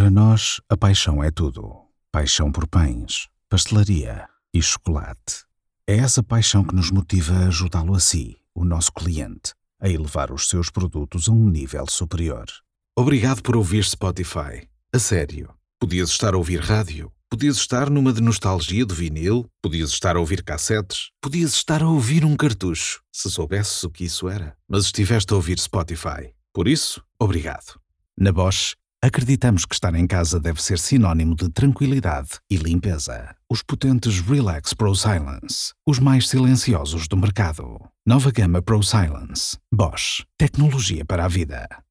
Para nós, a paixão é tudo. Paixão por pães, pastelaria e chocolate. É essa paixão que nos motiva a ajudá-lo a si, o nosso cliente, a elevar os seus produtos a um nível superior. Obrigado por ouvir Spotify. A sério. Podias estar a ouvir rádio. Podias estar numa de nostalgia do vinil. Podias estar a ouvir cassetes. Podias estar a ouvir um cartucho, se soubesses o que isso era. Mas estiveste a ouvir Spotify. Por isso, obrigado. Na Bosch, acreditamos que estar em casa deve ser sinónimo de tranquilidade e limpeza. Os potentes Relax Pro Silence, os mais silenciosos do mercado. Nova gama Pro Silence. Bosch. Tecnologia para a vida.